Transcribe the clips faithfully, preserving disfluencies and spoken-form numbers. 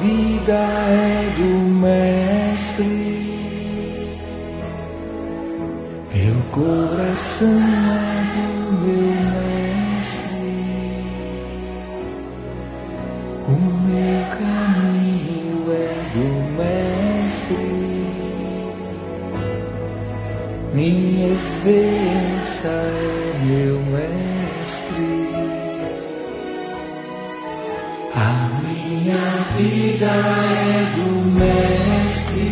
vida é do Mestre, meu coração é do meu Mestre, o meu caminho é do Mestre, minha esperança é meu Mestre. A minha vida é do Mestre,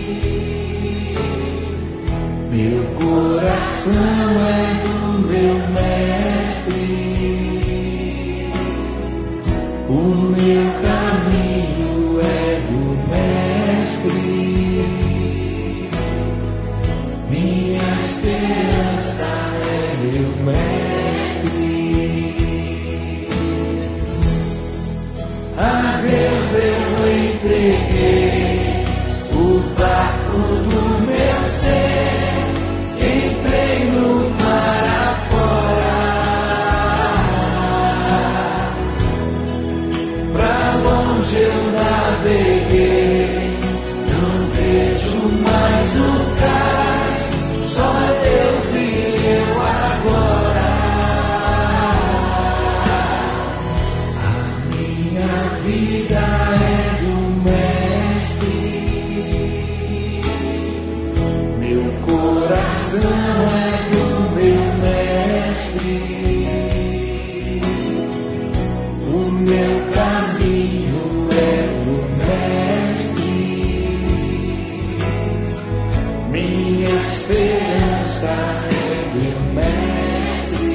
meu coração é do meu Mestre, o meu caminho é do Mestre, minha esperança é meu Mestre. A Deus eu entreguei o barco do meu ser, entrei no mar afora, pra longe eu naveguei, não vejo mais o cais, só Deus e eu agora. A vida é do Mestre, meu coração é do meu Mestre, o meu caminho é do Mestre, minha esperança é meu Mestre.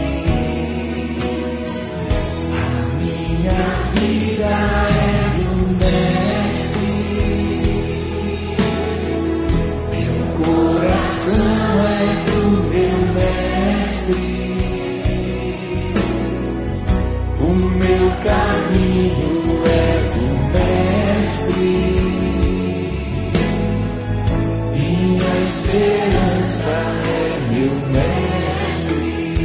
A minha vida é do Mestre, meu coração é do meu Mestre, o meu caminho é do Mestre, minha esperança é meu Mestre.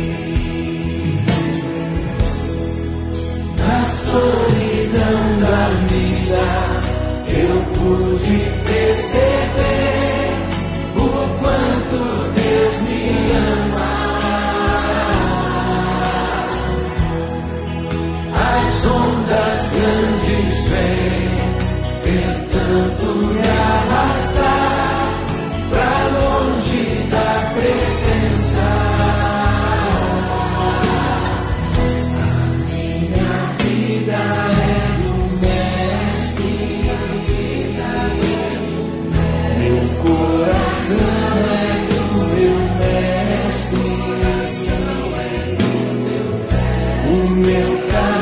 Na solidão da vida eu pude perceber o quanto Deus me ama. As ondas grandes vêm tentando me arrastar pra longe da presença. Vida é do Mestre, meu coração é do meu Mestre, o meu caminho